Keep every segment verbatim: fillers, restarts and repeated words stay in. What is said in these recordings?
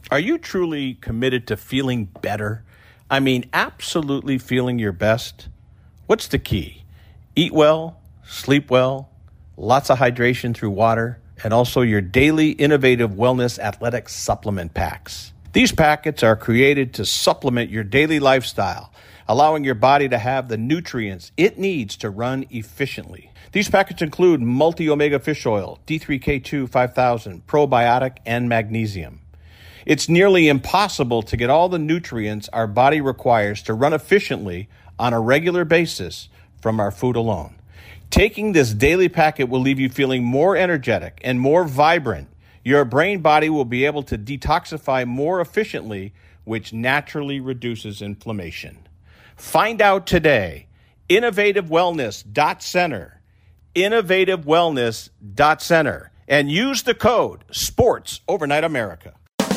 Are you truly committed to feeling better? I mean, absolutely feeling your best? What's the key? Eat well, sleep well, lots of hydration through water, and also your daily innovative wellness athletic supplement packs. These packets are created to supplement your daily lifestyle, allowing your body to have the nutrients it needs to run efficiently. These packets include multi-omega fish oil, D three K two five thousand, probiotic, and magnesium. It's nearly impossible to get all the nutrients our body requires to run efficiently on a regular basis from our food alone. Taking this daily packet will leave you feeling more energetic and more vibrant. Your brain body will be able to detoxify more efficiently, which naturally reduces inflammation. Find out today. innovative wellness dot center. innovative wellness dot center. And use the code SPORTS Overnight America.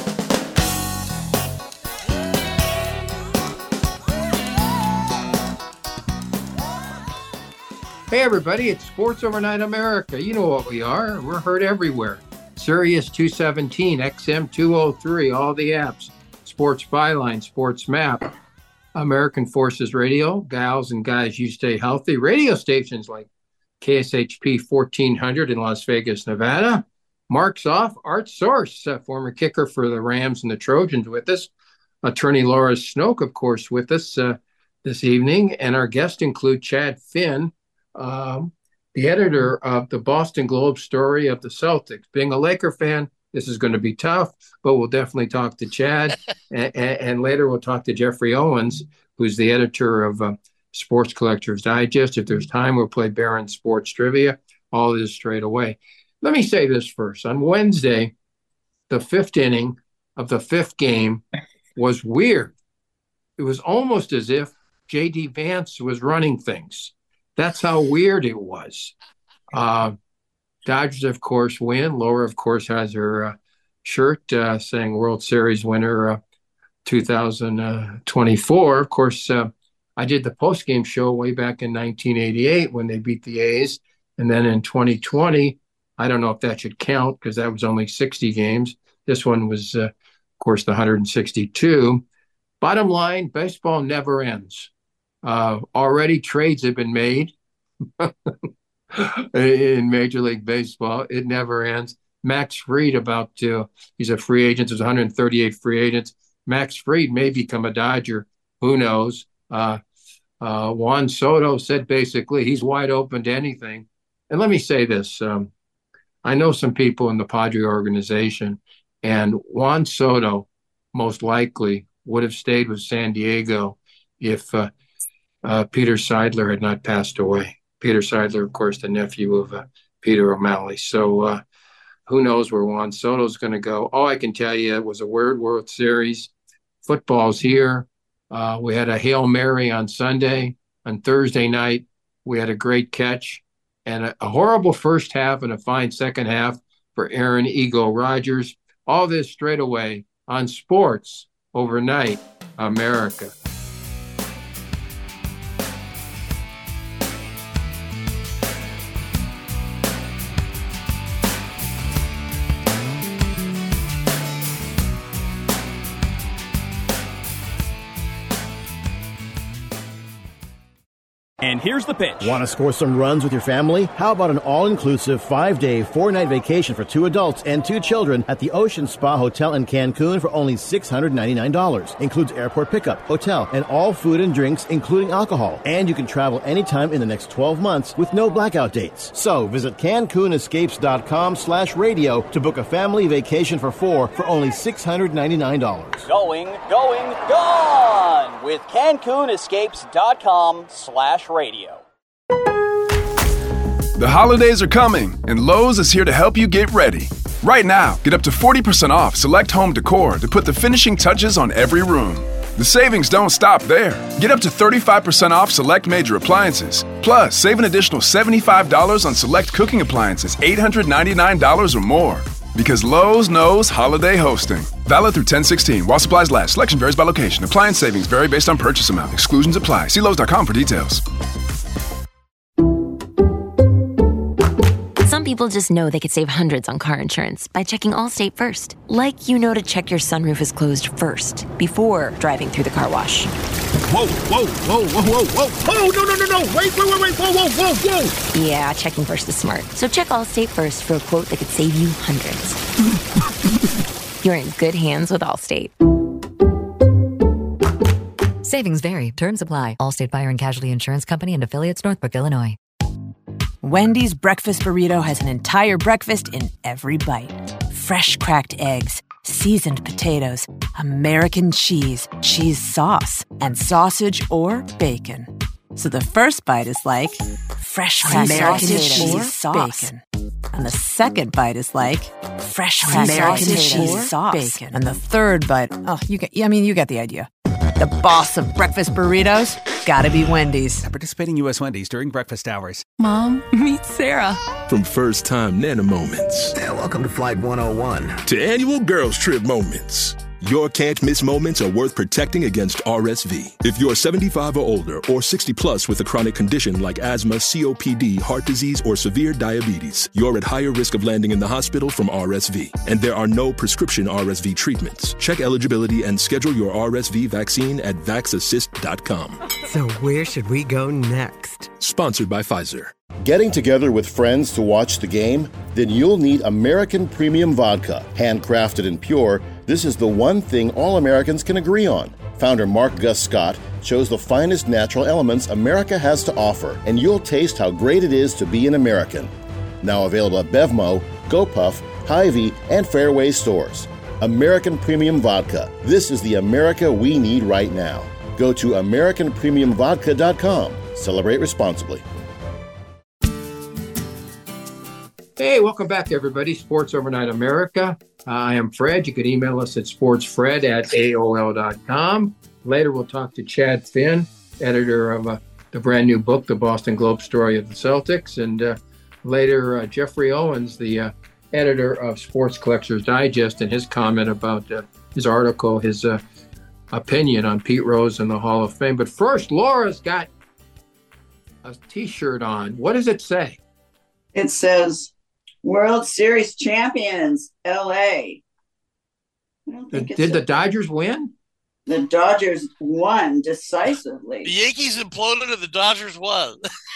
Hey everybody, it's Sports Overnight America. You know what we are. We're heard everywhere. Sirius two seventeen, X M two oh three, all the apps. Sports Byline, Sports Map, American Forces Radio, Gals and Guys You Stay Healthy. Radio stations like K S H P fourteen hundred in Las Vegas, Nevada. Marks Off, Art Source, uh, former kicker for the Rams and the Trojans with us. Attorney Laura Snoke, of course, with us uh, this evening. And our guests include Chad Finn, Um, the editor of the Boston Globe story of the Celtics. Being a Laker fan, this is going to be tough, but we'll definitely talk to Chad. and, and later we'll talk to Jeffrey Owens, who's the editor of uh, Sports Collectors Digest. If there's time, we'll play Barron Sports Trivia. All this straight away. Let me say this first. On Wednesday, the fifth inning of the fifth game was weird. It was almost as if J D Vance was running things. That's how weird it was. Uh, Dodgers, of course, win. Laura, of course, has her uh, shirt uh, saying World Series winner uh, two thousand twenty-four. Of course, uh, I did the postgame show way back in nineteen eighty-eight when they beat the A's. And then in twenty twenty, I don't know if that should count because that was only sixty games. This one was, uh, of course, the one hundred sixty-two. Bottom line, baseball never ends. Uh, already trades have been made in Major League Baseball. It never ends. Max Fried about to, he's a free agent. There's one hundred thirty-eight free agents. Max Fried may become a Dodger. Who knows? Uh, uh, Juan Soto said basically he's wide open to anything. And let me say this. Um, I know some people in the Padre organization, and Juan Soto most likely would have stayed with San Diego if uh, Uh, Peter Seidler had not passed away. Peter Seidler, of course, the nephew of uh, Peter O'Malley. So uh, who knows where Juan Soto's going to go. All I can tell you, it was a weird World Series. Football's here. Uh, we had a Hail Mary on Sunday. On Thursday night, we had a great catch. And a, a horrible first half and a fine second half for Aaron Ego Rodgers. All this straight away on Sports Overnight America. And here's the pitch. Want to score some runs with your family? How about an all-inclusive five-day, four-night vacation for two adults and two children at the Ocean Spa Hotel in Cancun for only six hundred ninety-nine dollars. Includes airport pickup, hotel, and all food and drinks, including alcohol. And you can travel anytime in the next twelve months with no blackout dates. So visit CancunEscapes.com slash radio to book a family vacation for four for only six hundred ninety-nine dollars. Going, going, gone with CancunEscapes.com slash radio. The holidays are coming, and Lowe's is here to help you get ready. Right now, get up to forty percent off select home decor to put the finishing touches on every room. The savings don't stop there. Get up to thirty-five percent off select major appliances. Plus, save an additional seventy-five dollars on select cooking appliances, eight hundred ninety-nine dollars or more. Because Lowe's knows holiday hosting. Valid through ten sixteen. While supplies last. Selection varies by location. Appliance savings vary based on purchase amount. Exclusions apply. See Lowe's dot com for details. people just know they could save hundreds on car insurance by checking Allstate first. Like you know to check your sunroof is closed first before driving through the car wash. Whoa, whoa, whoa, whoa, whoa, whoa, whoa, no, no, no, no, wait, wait, wait, wait, whoa, whoa, whoa, whoa. Yeah, checking first is smart. So check Allstate first for a quote that could save you hundreds. You're in good hands with Allstate. Savings vary. Terms apply. Allstate Fire and Casualty Insurance Company and Affiliates, Northbrook, Illinois. Wendy's breakfast burrito has an entire breakfast in every bite. Fresh cracked eggs, seasoned potatoes, American cheese, cheese sauce, and sausage or bacon. So the first bite is like fresh cracked American cheese sauce. Bacon. And the second bite is like fresh American cheese sauce. Bacon. And the third bite, oh, you get, I mean, you get the idea. The boss of breakfast burritos, gotta be Wendy's. At participating U S Wendy's during breakfast hours. Mom, meet Sarah. From first time Nana moments. Yeah, welcome to Flight one oh one. To annual girls trip moments. Your can't miss moments are worth protecting against R S V. If you're seventy-five or older or sixty plus with a chronic condition like asthma, C O P D, heart disease, or severe diabetes, you're at higher risk of landing in the hospital from R S V. And there are no prescription R S V treatments. Check eligibility and schedule your R S V vaccine at vax assist dot com. So where should we go next? Sponsored by Pfizer. Getting together with friends to watch the game? Then you'll need American Premium Vodka. Handcrafted and pure, this is the one thing all Americans can agree on. Founder Mark Gus Scott chose the finest natural elements America has to offer, and you'll taste how great it is to be an American. Now available at Bevmo, GoPuff, Hy-Vee, and Fairway stores. American Premium Vodka. This is the America we need right now. Go to American Premium Vodka dot com. Celebrate responsibly. Hey, welcome back, everybody. Sports Overnight America. Uh, I am Fred. You can email us at sportsfred at A O L dot com. Later, we'll talk to Chad Finn, editor of uh, the brand new book, The Boston Globe Story of the Celtics. And uh, later, uh, Jeffrey Owens, the uh, editor of Sports Collectors Digest, and his comment about uh, his article, his uh, opinion on Pete Rose and the Hall of Fame. But first, Laura's got a T-shirt on. What does it say? It says, World Series champions, L A. Did, did the Dodgers win? The Dodgers won decisively. The Yankees imploded and the Dodgers won.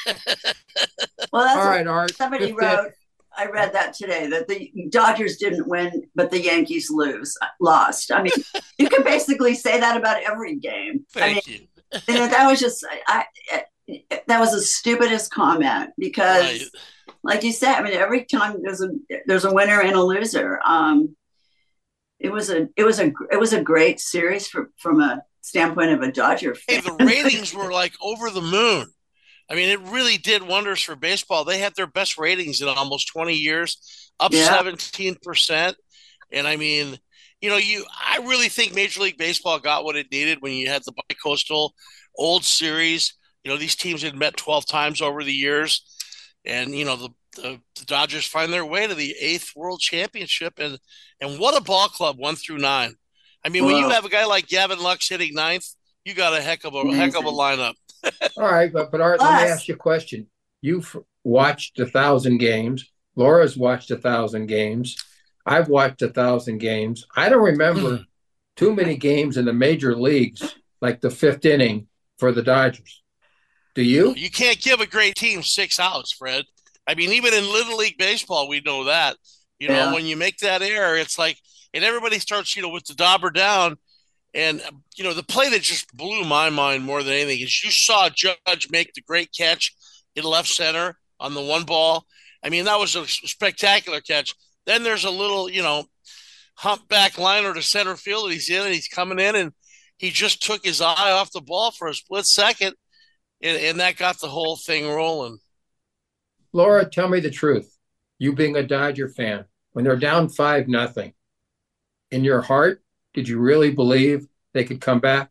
Well, that's all right, Art. Somebody if wrote, I read that today, that the Dodgers didn't win, but the Yankees lose, lost. I mean, you can basically say that about every game. Thank I mean, you. That was just, I, I, that was the stupidest comment because, right. Like you said, I mean, every time there's a there's a winner and a loser. Um, it was a it was a it was a great series for, from a standpoint of a Dodger fan. Hey, the ratings were like over the moon. I mean, it really did wonders for baseball. They had their best ratings in almost twenty years, up yeah. seventeen percent. And I mean, you know, you I really think Major League Baseball got what it needed when you had the bicoastal old series. You know, these teams had met twelve times over the years. And, you know, the, the, the Dodgers find their way to the eighth World Championship. And and what a ball club, one through nine. I mean, wow. When you have a guy like Gavin Lux hitting ninth, you got a heck of a Amazing. heck of a lineup. All right, but, but Art, let me ask you a question. You've watched a thousand games. Laura's watched a thousand games. I've watched a thousand games. I don't remember too many games in the major leagues, like the fifth inning for the Dodgers. Do you? You can't give a great team six outs, Fred. I mean, even in Little League Baseball, we know that. You know, yeah. When you make that error, it's like, and everybody starts, you know, with the dauber down. And, you know, the play that just blew my mind more than anything is you saw Judge make the great catch in left center on the one ball. I mean, that was a spectacular catch. Then there's a little, you know, humpback liner to center field, and he's in, and he's coming in, and he just took his eye off the ball for a split second. And, and that got the whole thing rolling. Laura, tell me the truth. You being a Dodger fan, when they're down five nothing, in your heart, did you really believe they could come back?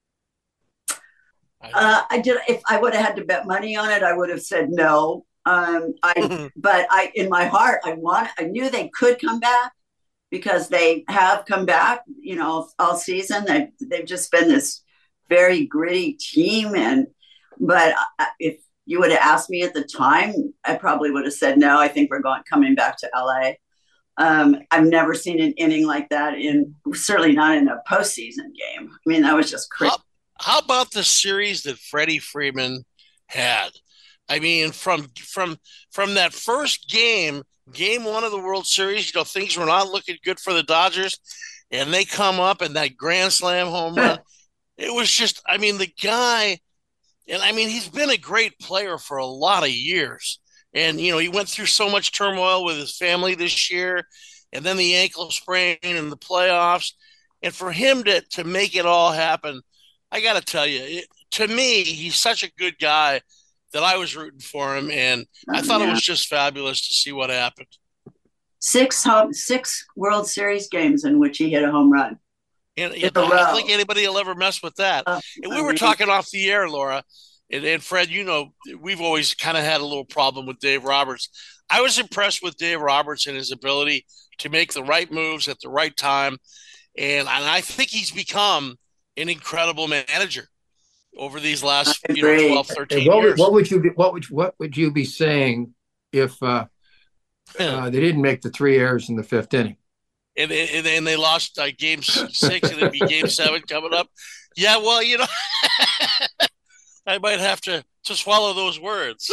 Uh, I did. If I would have had to bet money on it, I would have said no. Um, I, but I, in my heart, I want. I knew they could come back because they have come back. You know, all season. They they've just been this very gritty team, and. But if you would have asked me at the time, I probably would have said no. I think we're going coming back to L A. Um, I've never seen an inning like that in certainly not in a postseason game. I mean, that was just crazy. How, how about the series that Freddie Freeman had? I mean, from from from that first game, game one of the World Series, you know, things were not looking good for the Dodgers, and they come up and that grand slam home run. It was just, I mean, the guy, and I mean, he's been a great player for a lot of years. And, you know, he went through so much turmoil with his family this year, and then the ankle sprain and the playoffs. And for him to, to make it all happen, I got to tell you, it, to me, he's such a good guy that I was rooting for him. And oh, I thought yeah. it was just fabulous to see what happened. Six home, six World Series games in which he hit a home run. And, and I don't think anybody will ever mess with that. Uh, and we were talking off the air, Laura. And, and Fred, you know, we've always kind of had a little problem with Dave Roberts. I was impressed with Dave Roberts and his ability to make the right moves at the right time. And, and I think he's become an incredible manager over these last you know, twelve, thirteen what, years. What would you be, what would, what would you be saying if uh, uh, they didn't make the three errors in the fifth inning? And, and, and they lost uh, game six and it'd be game seven coming up. Yeah, well, you know. I might have to, to swallow those words.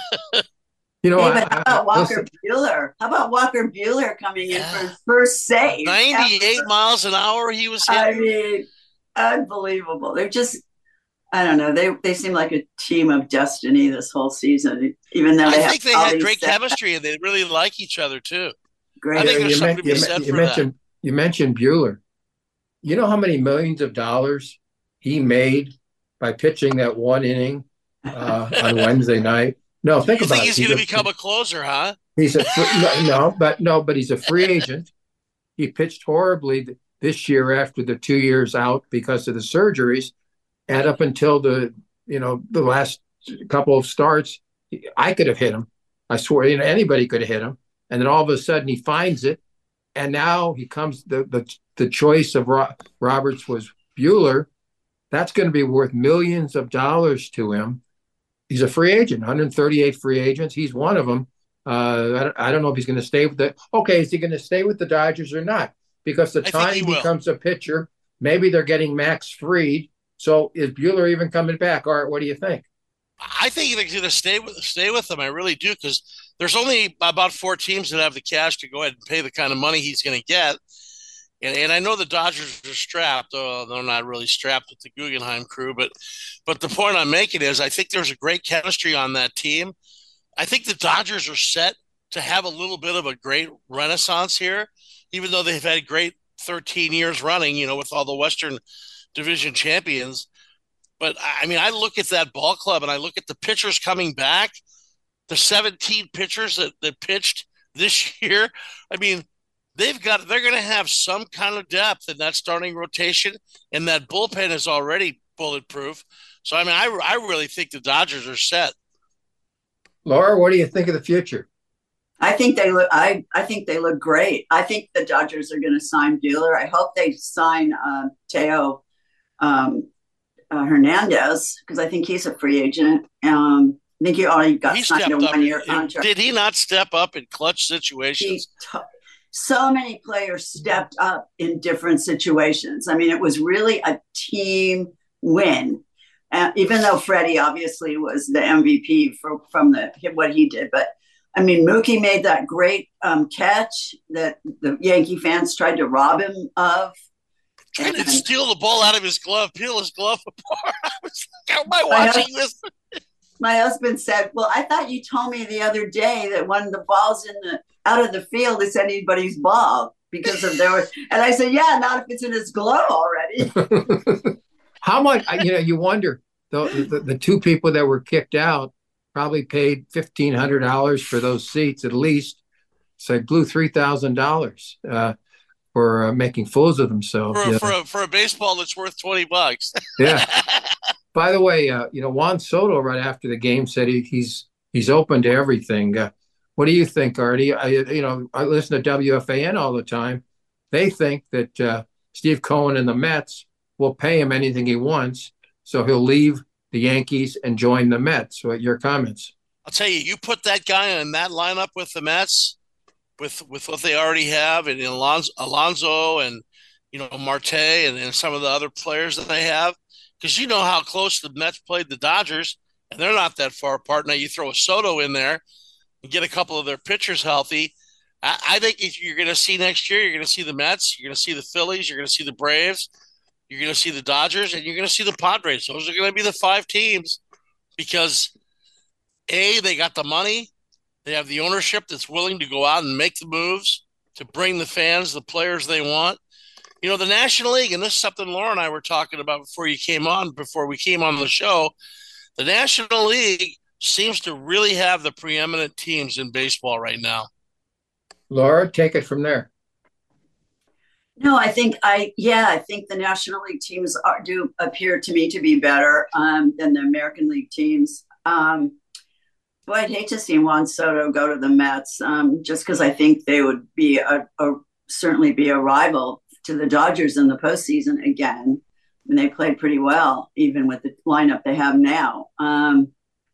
You know, hey, how about Walker listen. Buehler? How about Walker Buehler coming in for his first save? ninety-eight miles an hour he was hitting. I mean, unbelievable. They're just, I don't know. They they seem like a team of destiny this whole season, even though they I have think they had great chemistry and they really like each other too. Great. I think there's you, something you, to be you, said you for mentioned, that. You mentioned Buehler. You know how many millions of dollars he made by pitching that one inning uh, on Wednesday night? No, think you about think it. He's, he's going to a, become a closer, huh? He's a no, no, but no, but he's a free agent. He pitched horribly this year after the two years out because of the surgeries, and up until the you know the last couple of starts, I could have hit him. I swear, you know, anybody could have hit him. And then all of a sudden he finds it, and now he comes. The the the choice of Ro- Roberts was Buehler. That's going to be worth millions of dollars to him. He's a free agent, one hundred thirty-eight free agents. He's one of them. Uh, I, don't, I don't know if he's going to stay with the – okay, is he going to stay with the Dodgers or not? Because the I time he he becomes a pitcher, maybe they're getting Max Fried. So is Buehler even coming back? Art, what do you think? I think he's going to stay with, stay with them. I really do, because there's only about four teams that have the cash to go ahead and pay the kind of money he's going to get. And, and I know the Dodgers are strapped. Oh, they're not really strapped with the Guggenheim crew. But but the point I'm making is I think there's a great chemistry on that team. I think the Dodgers are set to have a little bit of a great renaissance here, even though they've had great thirteen years running, you know, with all the Western Division champions. But, I mean, I look at that ball club and I look at the pitchers coming back, the seventeen pitchers that, that pitched this year. I mean, they've got, they're going to have some kind of depth in that starting rotation, and that bullpen is already bulletproof. So, I mean, I, I really think the Dodgers are set. Laura, what do you think of the future? I think they look, I, I think they look great. I think the Dodgers are going to sign Buehler. I hope they sign uh, Teo um, uh, Hernandez, because I think he's a free agent. Um, I think he already got he signed a one-year contract. Did he not step up in clutch situations? He, So many players stepped up in different situations. I mean, it was really a team win, uh, even though Freddie obviously was the M V P for, from the what he did. But, I mean, Mookie made that great um, catch that the Yankee fans tried to rob him of. Trying to steal the ball out of his glove, peel his glove apart. I was like, how am I watching my this? My husband said, well, I thought you told me the other day that when the ball's in the out of the field, it's anybody's ball because of there was, and I said, yeah, not if it's in his glove already. How much, you know, you wonder, the, the, the two people that were kicked out probably paid fifteen hundred dollars for those seats at least. So they blew three thousand dollars uh, for uh, making fools of themselves. For, you for, a, for a baseball that's worth twenty bucks. Yeah. By the way, uh, you know, Juan Soto right after the game said he, he's he's open to everything. Uh, what do you think, Artie? I, you know, I listen to W F A N all the time. They think that uh, Steve Cohen and the Mets will pay him anything he wants, so he'll leave the Yankees and join the Mets. What your comments? I'll tell you, you put that guy in that lineup with the Mets, with with what they already have, and Alonso, Alonso and you know Marte and, and some of the other players that they have, because you know how close the Mets played the Dodgers, and they're not that far apart. Now you throw a Soto in there and get a couple of their pitchers healthy. I, I think if you're going to see next year, you're going to see the Mets, you're going to see the Phillies, you're going to see the Braves, you're going to see the Dodgers, and you're going to see the Padres. Those are going to be the five teams because, A, they got the money. They have the ownership that's willing to go out and make the moves to bring the fans, the players they want. You know, the National League, and this is something Laura and I were talking about before you came on, before we came on the show, the National League seems to really have the preeminent teams in baseball right now. Laura, take it from there. No, I think I, yeah, I think the National League teams are, do appear to me to be better um, than the American League teams. Um, boy, I'd hate to see Juan Soto go to the Mets um, just because I think they would be a, a certainly be a rival to the Dodgers in the postseason again. And they played pretty well, even with the lineup they have now. Um,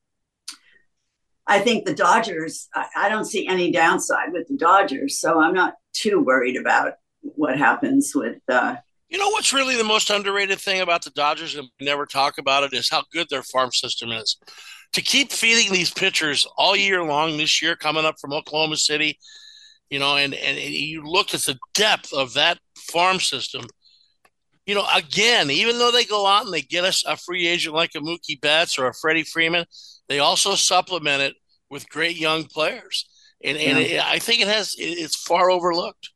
I think the Dodgers, I, I don't see any downside with the Dodgers, so I'm not too worried about what happens with uh you know what's really the most underrated thing about the Dodgers, and we never talk about it, is how good their farm system is. To keep feeding these pitchers all year long this year, coming up from Oklahoma City, you know, and, and, and you look at the depth of that farm system. You know, again, even though they go out and they get us a free agent like a Mookie Betts or a Freddie Freeman, they also supplement it with great young players. And, and yeah. it, I think it has, it, it's far overlooked.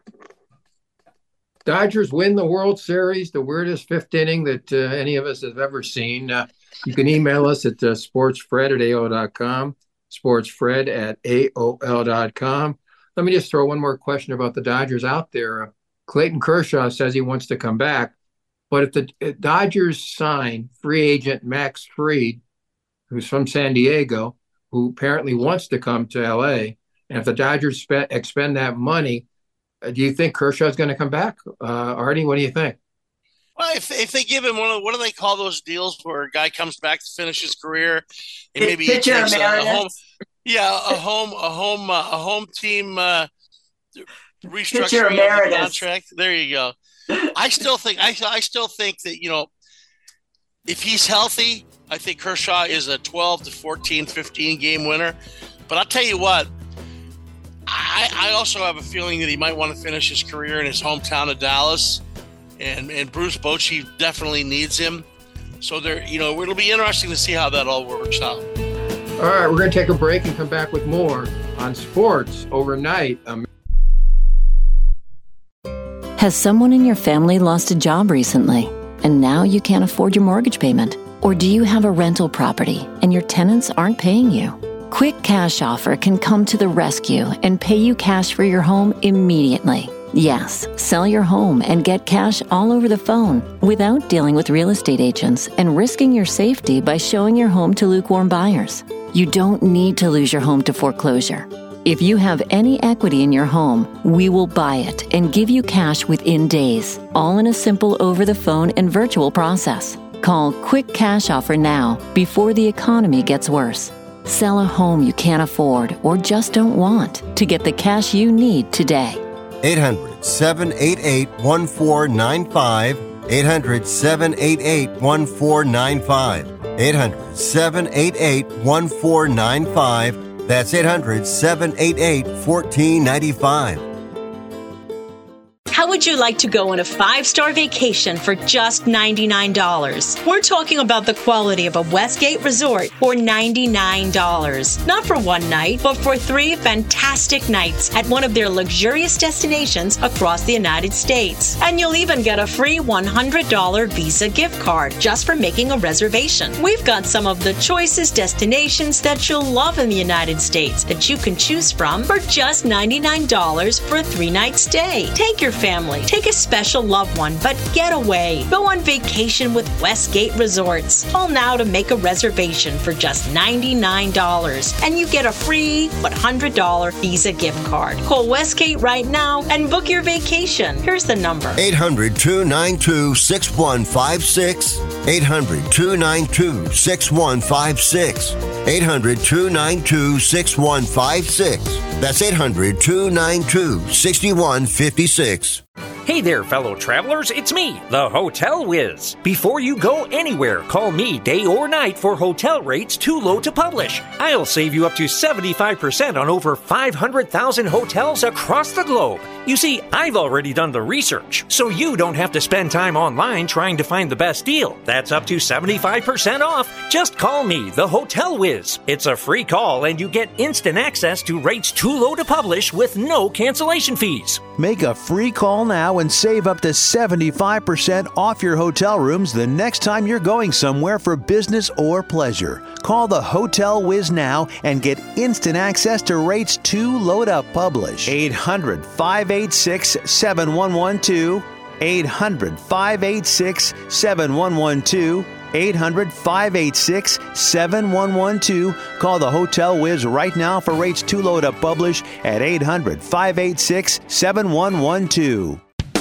Dodgers win the World Series, the weirdest fifth inning that uh, any of us have ever seen. Uh, you can email us at uh, sportsfred at A O L dot com, sportsfred at A O L dot com. Let me just throw one more question about the Dodgers out there. Uh, Clayton Kershaw says he wants to come back, but if the if Dodgers sign free agent Max Fried, who's from San Diego, who apparently wants to come to L A, and if the Dodgers spend, expend that money, do you think Kershaw's going to come back? Uh, Artie, what do you think? Well, if if they give him one of, what do they call those deals where a guy comes back to finish his career and maybe he takes a, a home, yeah, a home, a home, uh, a home team uh, restructuring of the contract. There you go. I still think I I still think that, you know, if he's healthy, I think Kershaw is a twelve to fourteen, fifteen game winner. But I'll tell you what. I, I also have a feeling that he might want to finish his career in his hometown of Dallas, and, and Bruce Bochy definitely needs him. So there, you know, it'll be interesting to see how that all works out. All right, we're going to take a break and come back with more on Sports Overnight. Um, Has someone in your family lost a job recently, and now you can't afford your mortgage payment? Or do you have a rental property and your tenants aren't paying you? Quick Cash Offer can come to the rescue and pay you cash for your home immediately. Yes, sell your home and get cash all over the phone without dealing with real estate agents and risking your safety by showing your home to lukewarm buyers. You don't need to lose your home to foreclosure. If you have any equity in your home, we will buy it and give you cash within days, all in a simple over-the-phone and virtual process. Call Quick Cash Offer now before the economy gets worse. Sell a home you can't afford or just don't want to get the cash you need today. eight hundred, seven eight eight, one four nine five. eight hundred, seven eight eight, one four nine five. eight hundred, seven eight eight, one four nine five. That's eight hundred, seven eight eight, one four nine five. How would you like to go on a five-star vacation for just ninety-nine dollars? We're talking about the quality of a Westgate resort for ninety-nine dollars. Not for one night, but for three fantastic nights at one of their luxurious destinations across the United States. And you'll even get a free one hundred dollars Visa gift card just for making a reservation. We've got some of the choicest destinations that you'll love in the United States that you can choose from for just ninety-nine dollars for a three-night stay. Take your family family. Take a special loved one, but get away. Go on vacation with Westgate Resorts. Call now to make a reservation for just ninety-nine dollars, and you get a free but one hundred dollars Visa gift card. Call Westgate right now and book your vacation. Here's the number. eight hundred, two nine two, six one five six. eight hundred, two nine two, six one five six. eight hundred, two nine two, six one five six. That's eight hundred, two nine two, six one five six. Hey there, fellow travelers. It's me, the Hotel Whiz. Before you go anywhere, call me day or night for hotel rates too low to publish. I'll save you up to seventy-five percent on over five hundred thousand hotels across the globe. You see, I've already done the research, so you don't have to spend time online trying to find the best deal. That's up to seventy-five percent off. Just call me, the Hotel Whiz. It's a free call, and you get instant access to rates too low to publish with no cancellation fees. Make a free call now and save up to seventy-five percent off your hotel rooms the next time you're going somewhere for business or pleasure. Call the Hotel Whiz now and get instant access to rates too low to publish. eight hundred, five eight six, seven one one two. eight hundred, five eight six, seven one one two. eight hundred, five eight six, seven one one two. Call the Hotel Whiz right now for rates too low to publish at eight hundred, five eight six, seven one one two.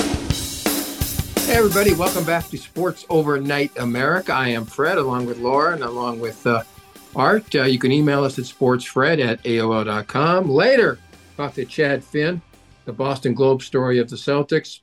Hey, everybody. Welcome back to Sports Overnight America. I am Fred, along with Laura and along with uh, Art. Uh, you can email us at sportsfred at A O L dot com. Later, talk to Chad Finn, the Boston Globe story of the Celtics,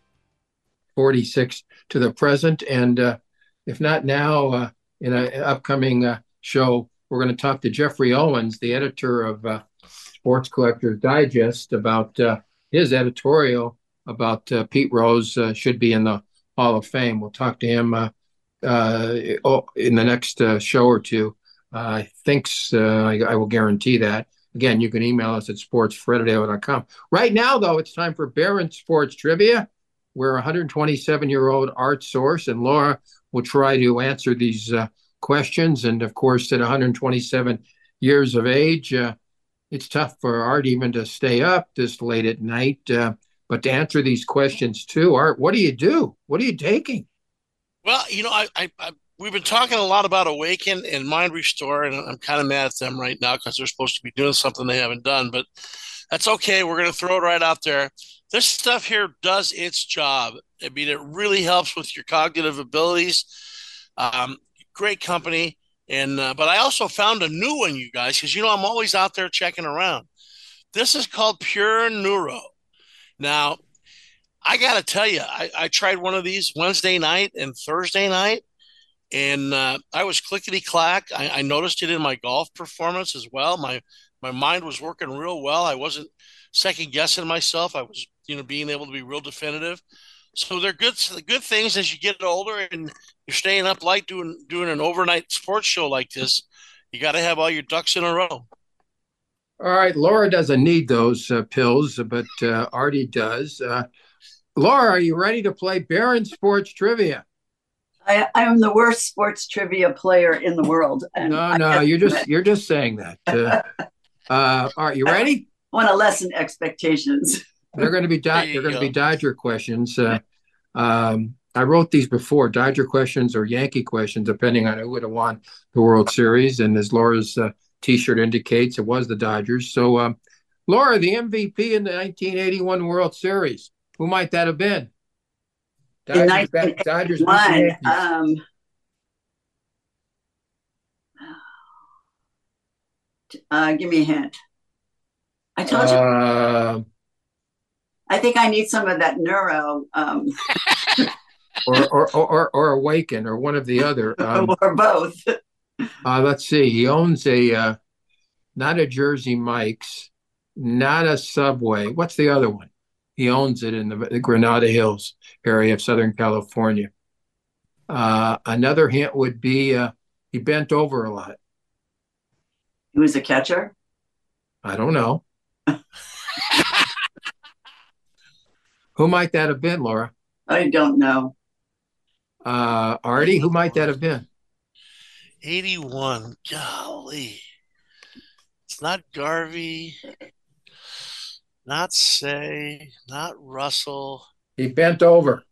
forty-six to the present. And uh, if not now, uh, in an upcoming uh, show, we're going to talk to Jeffrey Owens, the editor of uh, Sports Collectors Digest, about uh, his editorial about uh, Pete Rose uh, should be in the Hall of Fame. We'll talk to him uh, uh, in the next uh, show or two. Uh, I think uh, I, I will guarantee that. Again, you can email us at sportsfred at A O L dot com. Right now, though, it's time for Barron Sports Trivia. We're a one hundred twenty-seven-year-old art source, and Laura will try to answer these uh, questions. And, of course, at one hundred twenty-seven years of age, uh, it's tough for Art even to stay up this late at night. Uh, but to answer these questions, too, Art, what do you do? What are you taking? Well, you know, I, I, I we've been talking a lot about Awaken and Mind Restore, and I'm kind of mad at them right now because they're supposed to be doing something they haven't done. But that's okay. We're going to throw it right out there. This stuff here does its job. I mean, it really helps with your cognitive abilities. Um, great company. And uh, but I also found a new one, you guys, because, you know, I'm always out there checking around. This is called Pure Neuro. Now, I got to tell you, I, I tried one of these Wednesday night and Thursday night, and uh, I was clickety-clack. I, I noticed it in my golf performance as well. My my mind was working real well. I wasn't second-guessing myself. I was, you know, being able to be real definitive. So they're good good things as you get older and you're staying up late doing doing an overnight sports show like this. You got to have all your ducks in a row. All right, Laura doesn't need those uh, pills, but uh, Artie does. Uh, Laura, are you ready to play Barron Sports Trivia? I, I am the worst sports trivia player in the world. And no, no, you're just you're just saying that. Uh, uh, all right, you ready? I want to lessen expectations. They're going to be Dod- they're going to be Dodger questions. Uh, um, I wrote these before: Dodger questions or Yankee questions, depending on who would have won the World Series. And as Laura's uh, T-shirt indicates, it was the Dodgers. So, um, Laura, the M V P in the nineteen eighty-one World Series, who might that have been? Dodgers, back, Dodgers um, uh, give me a hint. I told you. Uh, I think I need some of that neuro. Um. or, or, or, or Awaken, or one of the other. Um, or both. uh, let's see. He owns a, uh, not a Jersey Mike's, not a Subway. What's the other one? He owns it in the, the Granada Hills area of Southern California. Uh, another hint would be uh, he bent over a lot. He was a catcher? I don't know. Who might that have been, Laura? I don't know. Uh, Artie, who might that have been? eighty-one. Golly. It's not Garvey. Not Say. Not Russell. He bent over.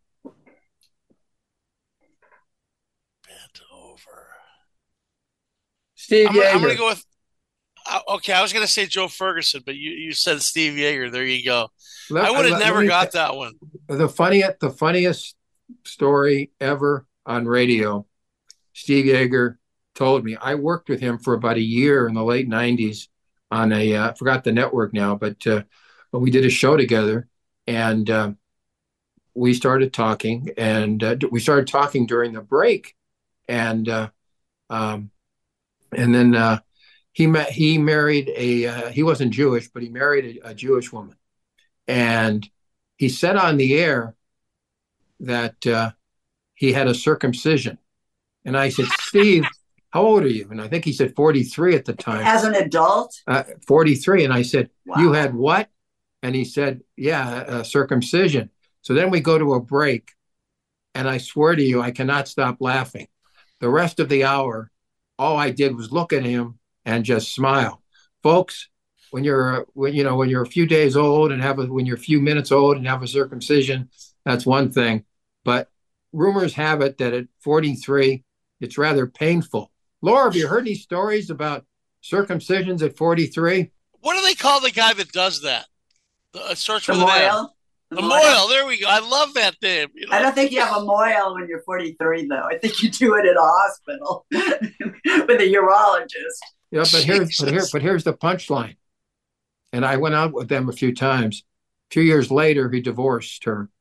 Bent over. Steve I'm, gonna- I'm Yeager. going to go with. Uh, okay, I was going to say Joe Ferguson, but you, you said Steve Yeager. There you go. Let- I would have let- never let me- got that one. The funniest, the funniest story ever on radio. Steve Yeager told me. I worked with him for about a year in the late nineties on a. Uh, I forgot the network now, but uh, but we did a show together, and uh, we started talking, and uh, we started talking during the break, and uh, um, and then uh, he met. He married a. Uh, he wasn't Jewish, but he married a, a Jewish woman, and he said on the air that uh, he had a circumcision. And I said, Steve, how old are you? And I think he said forty-three at the time. As an adult? Uh, forty-three. And I said, Wow. You had what? And he said, yeah, a circumcision. So then we go to a break. And I swear to you, I cannot stop laughing. The rest of the hour, all I did was look at him and just smile. Folks, when you're, when, you know, when you're a few days old and have a, when you're a few minutes old and have a circumcision, that's one thing. But rumors have it that at forty-three, it's rather painful. Laura, have you heard any stories about circumcisions at forty-three? What do they call the guy that does that? The uh, search The with an M. moil? The, The moil. moil. There we go. I love that name. You know? I don't think you have a moil when you're forty-three, though. I think you do it at a hospital with a urologist. Yeah, but here's Jesus. but here but here's the punchline. And I went out with them a few times. A few years later, he divorced her.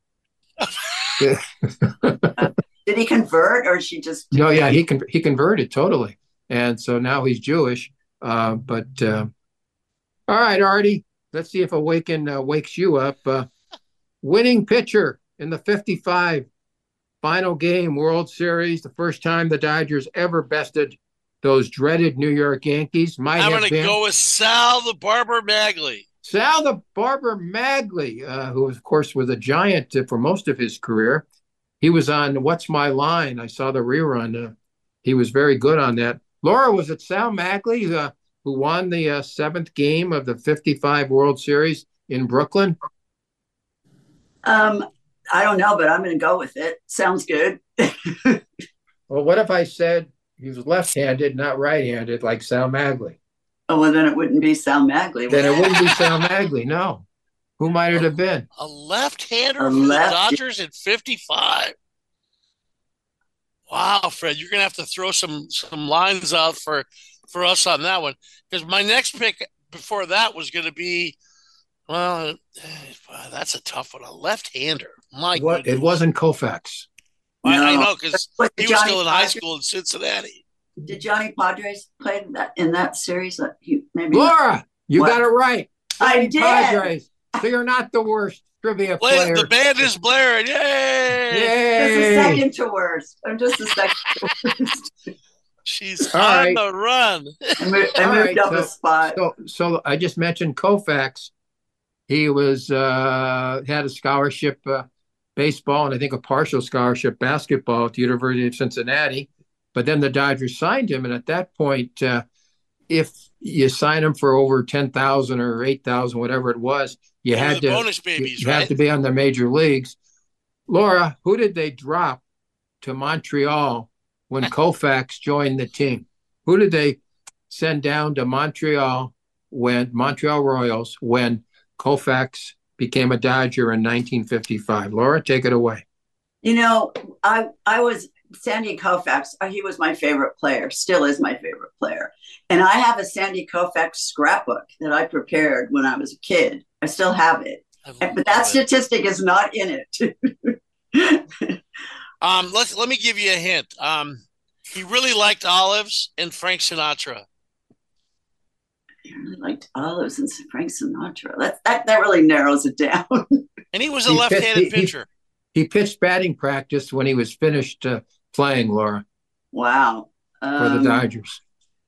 Did he convert, or she just? No, yeah, he con- he converted totally, and so now he's Jewish. Uh, but uh, all right, Artie, let's see if Awaken uh, wakes you up. Uh, winning pitcher in the fifty-five final game World Series, the first time the Dodgers ever bested those dreaded New York Yankees. Might I'm have going to been go with Sal the Barber Magley. Sal the Barber Magley, uh, who of course was a giant uh, for most of his career. He was on What's My Line? I saw the rerun. Uh, he was very good on that. Laura, was it Sal Magley uh, who won the uh, seventh game of the fifty-five World Series in Brooklyn? Um, I don't know, but I'm going to go with it. Sounds good. Well, what if I said he was left-handed, not right-handed, like Sal Magley? Oh, well, then it wouldn't be Sal Magley. Then it wouldn't be Sal Magley, no. Who might it have been? A left-hander A for left- the Dodgers at fifty-five. Wow, Fred, you're going to have to throw some some lines out for, for us on that one. Because my next pick before that was going to be, well, wow, that's a tough one. A left-hander. My What? goodness. It wasn't Koufax. I, I No. know, because Was he it was Johnny still in high Podger? school in Cincinnati. Did Johnny Padres play in that in that series? That he, maybe Laura, you What? got it right. I did. Padres. So you're not the worst trivia Play, player. the band is blaring. Yay! Just the Yay! second to worst. I'm just the second to worst. She's All on right. the run. I moved, I All moved right, up so- a spot. So, so I just mentioned Koufax. He was uh, had a scholarship uh, baseball and I think a partial scholarship basketball at the University of Cincinnati. But then the Dodgers signed him, and at that point, uh, if you sign him for over ten thousand or eight thousand, whatever it was, you They were had the to bonus babies, you right? had to be on the major leagues. Laura, who did they drop to Montreal when Koufax joined the team? Who did they send down to Montreal when Montreal Royals when Koufax became a Dodger in nineteen fifty-five? Laura, take it away. You know, I I was Sandy Koufax. uh, He was my favorite player. Still is my favorite player. And I have a Sandy Koufax scrapbook that I prepared when I was a kid. I still have it, I but that love it. statistic is not in it. Um, let let me give you a hint. Um, he really liked olives and Frank Sinatra. I really liked olives and Frank Sinatra. That that that really narrows it down. And he was a He left-handed pitched- he- he- pitcher. He pitched batting practice when he was finished uh, playing, Laura, Wow. for Um, the Dodgers.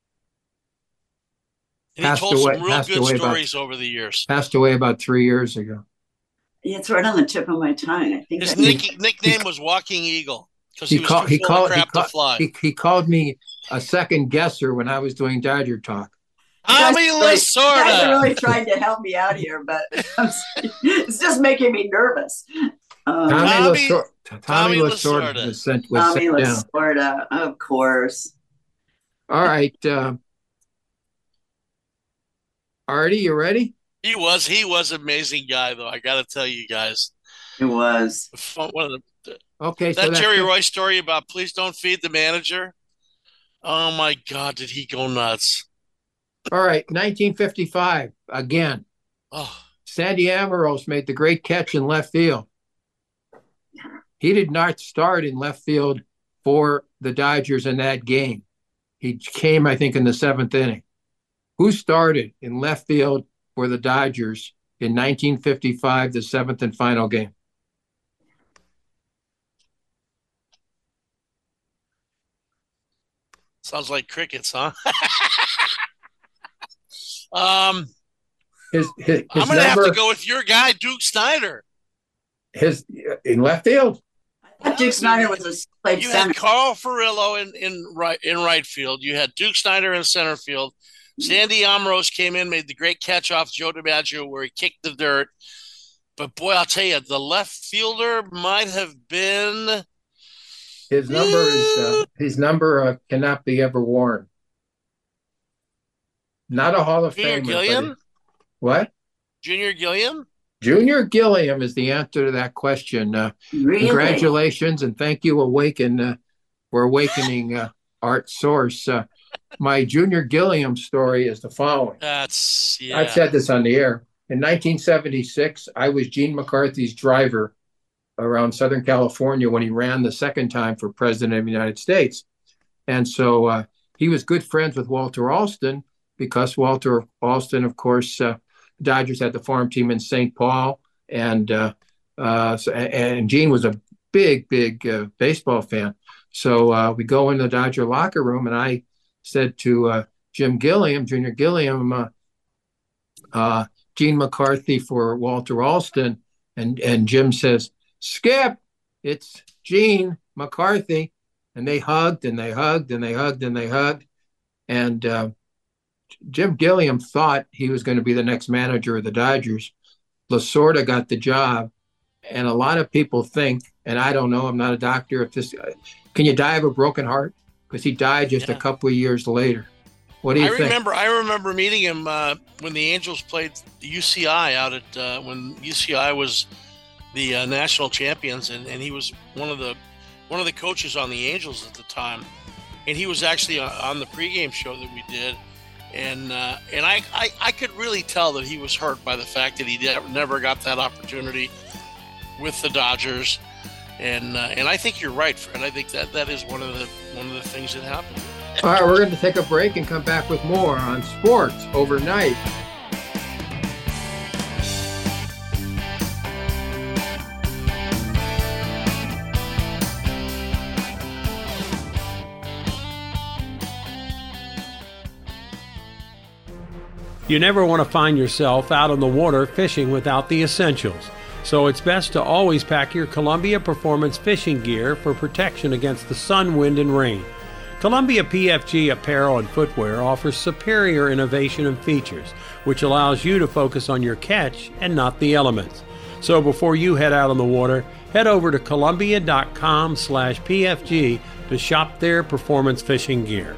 And he passed told away- some real passed good away about- stories over the years. Passed away about three years ago. It's right on the tip of my tongue. I think His I- nick, nickname was Walking Eagle because he, He was called. too He full called. of He, crap to called fly. he, he called me a second guesser when I was doing Dodger talk. I guys mean, really- let's sort You guys are of. really trying to help me out here, but it's just making me nervous. Uh, Tommy Tommy- Lasorda. Tommy, Tommy Lasorda Lasorda. was sent, was Tommy sent down. Lasorda, of course. All right. Uh, Artie, you ready? He was he was an amazing guy, though. I got to tell you guys. It was. One of the, Okay. that so Jerry that's- Roy story about please don't feed the manager. Oh, my God, did he go nuts? All right. nineteen fifty-five. Again. Oh, Sandy Amoros made the great catch in left field. He did not start in left field for the Dodgers in that game. He came, I think, in the seventh inning. Who started in left field for the Dodgers in nineteen fifty-five, the seventh and final game? sounds like crickets, huh? um, His, his, his I'm going to have number- to go with your guy, Duke Snyder. His in left field. Duke Snyder was a played You center. had Carl Furillo in, in right in right field. You had Duke Snyder in center field. Sandy Amoros came in, made the great catch off Joe DiMaggio where he kicked the dirt. But boy, I'll tell you, the left fielder might have been His number is uh, his number uh, cannot be ever worn. Not a Hall of Junior Famer. but Gilliam. it- What? Junior Gilliam. Junior Gilliam is the answer to that question. Uh, Really? Congratulations and thank you, Awaken, uh, for awakening uh, Art Source. Uh, my Junior Gilliam story is the following. That's yeah. I've said this on the air. In nineteen seventy-six, I was Gene McCarthy's driver around Southern California when he ran the second time for president of the United States. And so uh, he was good friends with Walter Alston because Walter Alston, of course, uh, Dodgers had the farm team in Saint Paul, and uh, uh, so, and Gene was a big, big uh, baseball fan. So uh, we go in the Dodger locker room, and I said to uh, Jim Gilliam, Junior Gilliam, uh, uh, Gene McCarthy for Walter Alston, and and Jim says, "Skip, it's Gene McCarthy," and they hugged and they hugged and they hugged and they hugged, and. Uh, Jim Gilliam thought he was going to be the next manager of the Dodgers. Lasorda got the job, and a lot of people think, and I don't know, I'm not a doctor. If this, can you die of a broken heart? Because he died just Yeah. a couple of years later. What do you I think? remember. I remember meeting him uh, when the Angels played the U C I out at uh, when U C I was the uh, national champions, and, and he was one of the one of the coaches on the Angels at the time, and he was actually on the pregame show that we did. And uh, and I, I, I could really tell that he was hurt by the fact that he did, never got that opportunity with the Dodgers. And uh, and I think you're right, Fred. I think that, that is one of the one of the things that happened. All right, we're going to take a break and come back with more on Sports Overnight. You never want to find yourself out on the water fishing without the essentials. So it's best to always pack your Columbia Performance fishing gear for protection against the sun, wind, and rain. Columbia P F G apparel and footwear offers superior innovation and features, which allows you to focus on your catch and not the elements. So before you head out on the water, head over to Columbia.com slash PFG to shop their performance fishing gear.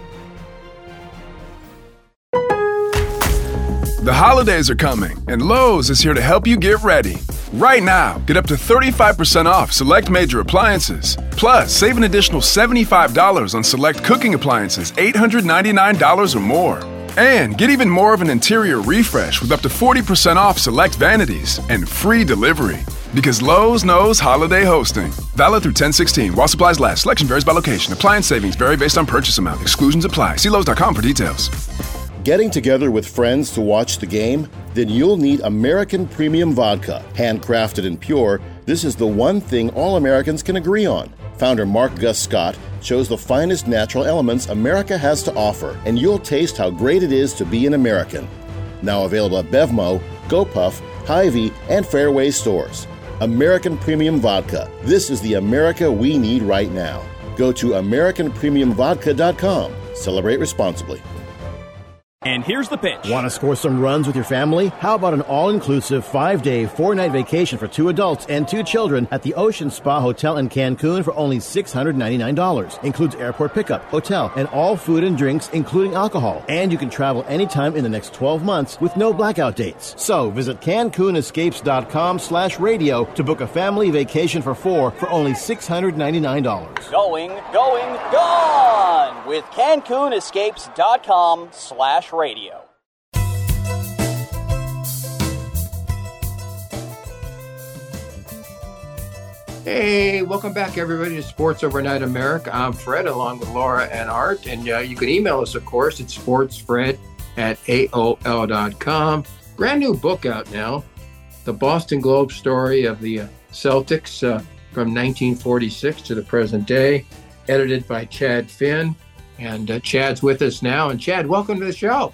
The holidays are coming, and Lowe's is here to help you get ready. Right now, get up to thirty-five percent off select major appliances. Plus, save an additional seventy-five dollars on select cooking appliances, eight hundred ninety-nine dollars or more. And get even more of an interior refresh with up to forty percent off select vanities and free delivery. Because Lowe's knows holiday hosting. Valid through ten sixteen. While supplies last. Selection varies by location. Appliance savings vary based on purchase amount. Exclusions apply. See Lowe's dot com for details. Getting together with friends to watch the game? Then you'll need American Premium Vodka. Handcrafted and pure, this is the one thing all Americans can agree on. Founder Mark Gus Scott chose the finest natural elements America has to offer, and you'll taste how great it is to be an American. Now available at Bevmo, GoPuff, Hy-Vee, and Fairway stores. American Premium Vodka. This is the America we need right now. Go to American Premium Vodka dot com. Celebrate responsibly. And here's the pitch. Want to score some runs with your family? How about an all-inclusive five-day, four-night vacation for two adults and two children at the Ocean Spa Hotel in Cancun for only six hundred ninety-nine dollars. Includes airport pickup, hotel, and all food and drinks, including alcohol. And you can travel anytime in the next twelve months with no blackout dates. So visit CancunEscapes.com slash radio to book a family vacation for four for only six hundred ninety-nine dollars. Going, going, gone with CancunEscapes.com slash radio. Hey, welcome back, everybody, to Sports Overnight America. I'm Fred, along with Laura and Art, and uh, you can email us, of course, at sportsfred at A O L dot com. Brand new book out now, The Boston Globe Story of the uh, Celtics uh, from nineteen forty-six to the present day, edited by Chad Finn. And uh, Chad's with us now. And Chad, welcome to the show.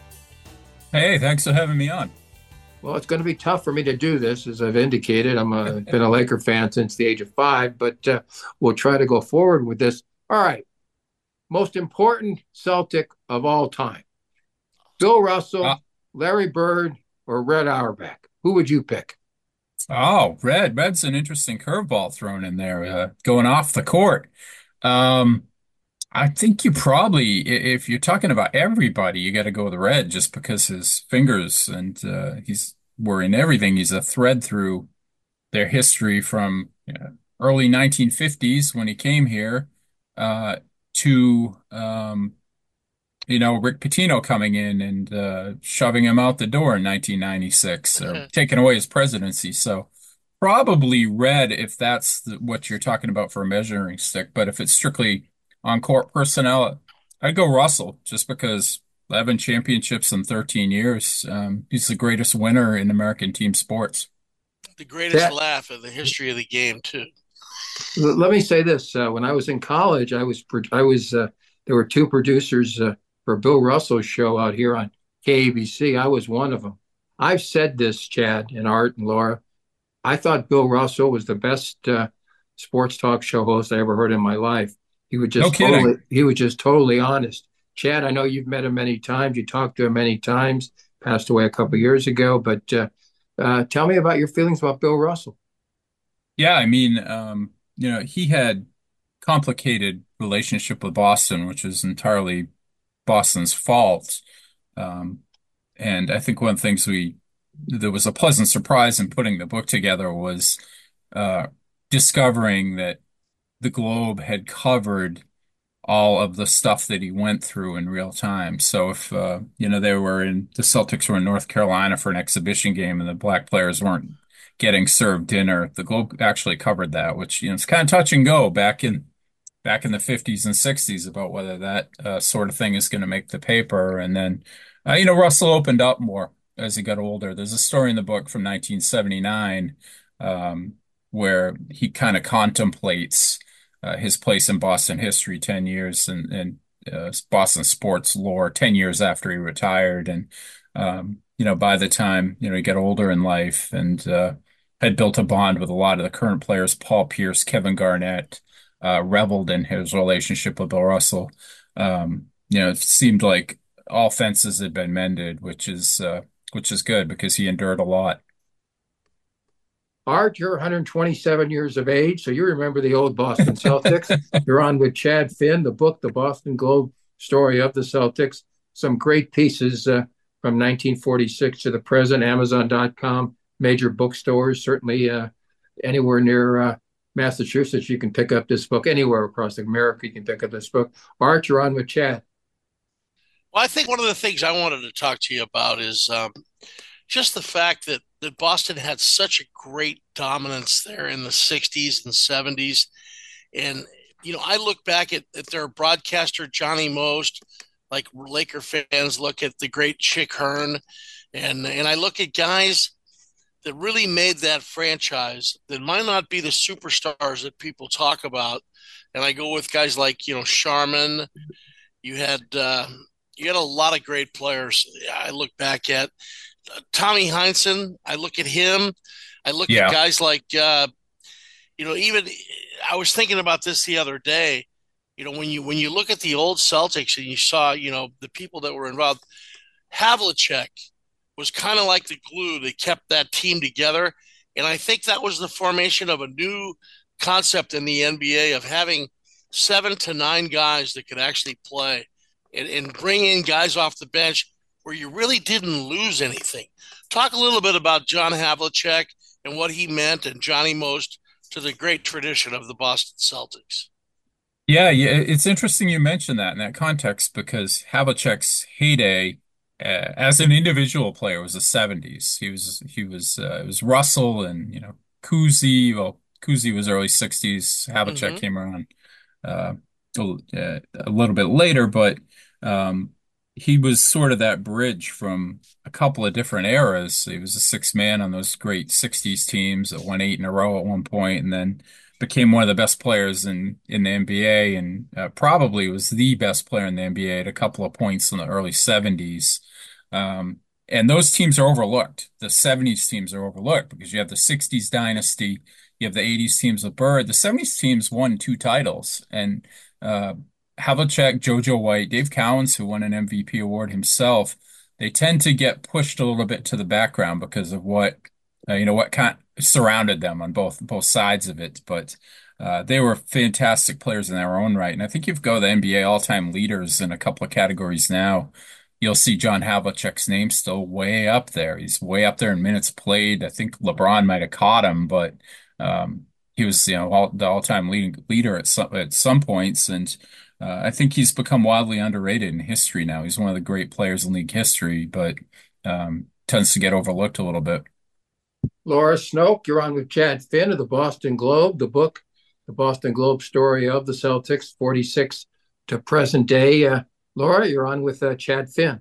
Hey, thanks for having me on. Well, it's going to be tough for me to do this, as I've indicated. I'm a, been a Laker fan since the age of five, but uh, we'll try to go forward with this. All right. Most important Celtic of all time. Bill Russell, uh, Larry Bird, or Red Auerbach? Who would you pick? Oh, Red. Red's an interesting curveball thrown in there, uh, going off the court. Um, I think you probably, if you're talking about everybody, you got to go with Red just because his fingers and uh, he's were in everything. He's a thread through their history from you know, early nineteen fifties when he came here uh, to, um, you know, Rick Pitino coming in and uh, shoving him out the door in nineteen ninety-six, or taking away his presidency. So probably Red if that's the, what you're talking about for a measuring stick. But if it's strictly on-court personnel, I'd go Russell, just because eleven championships in thirteen years. Um, he's the greatest winner in American team sports. The greatest that, laugh in the history of the game, too. Let me say this: uh, when I was in college, I was I was uh, there were two producers uh, for Bill Russell's show out here on K A B C. I was one of them. I've said this, Chad and Art and Laura. I thought Bill Russell was the best uh, sports talk show host I ever heard in my life. He was just no totally, he was just totally honest. Chad, I know you've met him many times. You talked to him many times. Passed away a couple of years ago. But uh, uh, tell me about your feelings about Bill Russell. Yeah, I mean, um, you know, he had complicated relationship with Boston, which is entirely Boston's fault. Um, and I think one of the things we there was a pleasant surprise in putting the book together was uh, discovering that the Globe had covered all of the stuff that he went through in real time. So if, uh, you know, they were in, the Celtics were in North Carolina for an exhibition game and the black players weren't getting served dinner, the Globe actually covered that, which, you know, it's kind of touch and go back in, back in the fifties and sixties about whether that uh, sort of thing is going to make the paper. And then, uh, you know, Russell opened up more as he got older. There's a story in the book from nineteen seventy-nine um, where he kind of contemplates Uh, his place in Boston history ten years and, and uh, Boston sports lore ten years after he retired. And, um, you know, by the time, you know, he got older in life and uh, had built a bond with a lot of the current players, Paul Pierce, Kevin Garnett, uh, reveled in his relationship with Bill Russell. Um, you know, it seemed like all fences had been mended, which is, uh, which is good because he endured a lot. Art, you're one hundred twenty-seven years of age, so you remember the old Boston Celtics. You're on with Chad Finn, the book, The Boston Globe Story of the Celtics. Some great pieces uh, from nineteen forty-six to the present, Amazon dot com, major bookstores, certainly uh, anywhere near uh, Massachusetts, you can pick up this book. Anywhere across America, you can pick up this book. Art, you're on with Chad. Well, I think one of the things I wanted to talk to you about is um, just the fact that that Boston had such a great dominance there in the sixties and seventies. And, you know, I look back at, at their broadcaster, Johnny Most, like Laker fans look at the great Chick Hearn. And, and I look at guys that really made that franchise that might not be the superstars that people talk about. And I go with guys like, you know, Sharman. You had, uh, you had a lot of great players. I look back at Uh, Tommy Heinsohn, I look at him. I look yeah. at guys like, uh, you know, even I was thinking about this the other day. You know, when you when you look at the old Celtics and you saw, you know, the people that were involved, Havlicek was kind of like the glue that kept that team together. And I think that was the formation of a new concept in the N B A of having seven to nine guys that could actually play and, and bring in guys off the bench where you really didn't lose anything. Talk a little bit about John Havlicek and what he meant and Johnny Most to the great tradition of the Boston Celtics. Yeah, yeah, it's interesting you mentioned that in that context because Havlicek's heyday uh, as an individual player was the seventies. He was he was uh, it was Russell and you know Cousy. Well, Cousy was early sixties. Havlicek Mm-hmm. came around uh, a, a little bit later, but um, he was sort of that bridge from a couple of different eras. He was a sixth man on those great sixties teams that won eight in a row at one point, and then became one of the best players in in the N B A, and uh, probably was the best player in the N B A at a couple of points in the early seventies. Um, and those teams are overlooked. The seventies teams are overlooked because you have the sixties dynasty, you have the eighties teams with Bird. The seventies teams won two titles, and uh, Havlicek, JoJo White, Dave Cowens, who won an M V P award himself, they tend to get pushed a little bit to the background because of what uh, you know what kind surrounded them on both both sides of it. But uh, they were fantastic players in their own right, and I think if you go to the N B A all-time leaders in a couple of categories now, you'll see John Havlicek's name still way up there. He's way up there in minutes played. I think LeBron might have caught him, but um, he was you know all, the all-time leading leader at some at some points, and uh, I think he's become wildly underrated in history now. He's one of the great players in league history, but um, tends to get overlooked a little bit. Laura Snoke, you're on with Chad Finn of the Boston Globe, the book, The Boston Globe Story of the Celtics, forty-six to present day. Uh, Laura, you're on with uh, Chad Finn.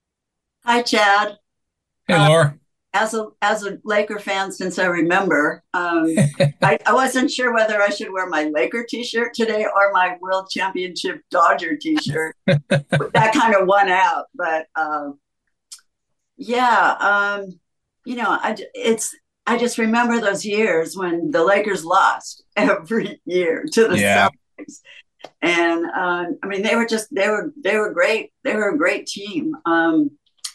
Hi, Chad. Hey, Laura. Uh, as a as a Laker fan since I remember, um, I, I wasn't sure whether I should wear my Laker t-shirt today or my World Championship Dodger t-shirt. That kind of won out, but uh, yeah, um, you know, I it's. I just remember those years when the Lakers lost every year to the yeah. Celtics, and uh, I mean they were just they were they were great. They were a great team. Um,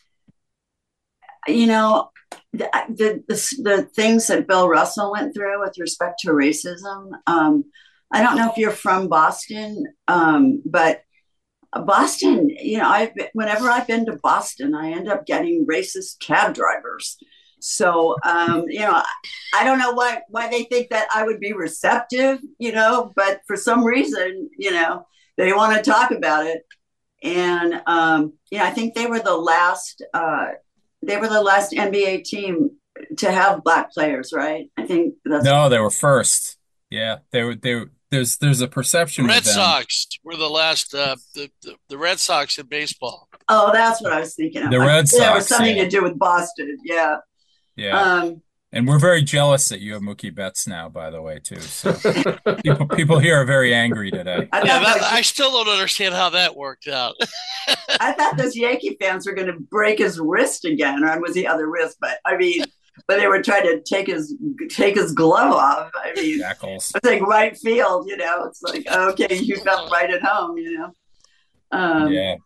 you know, the, the the the things that Bill Russell went through with respect to racism. Um, I don't know if you're from Boston, um, but Boston. You know, I whenever I've been to Boston, I end up getting racist cab drivers. So, um, you know, I don't know why why they think that I would be receptive, you know, but for some reason, you know, they want to talk about it. And, um, you know, I think they were the last uh, they were the last N B A team to have black players, right? I think that's no, they were first. Yeah, they were. They were, there's there's a perception. Red Sox were the last. Uh, the, the the Red Sox in baseball. Oh, that's what I was thinking of. The Red Sox. There was something yeah. to do with Boston. Yeah. Yeah. Um, and we're very jealous that you have Mookie Betts now, by the way, too. So people, people here are very angry today. I, yeah, that, I still don't understand how that worked out. I thought those Yankee fans were going to break his wrist again, or was the other wrist? But I mean, but they were trying to take his take his glove off. I mean, Jackals. It's like right field, you know. It's like okay, you felt right at home, you know. Um, yeah.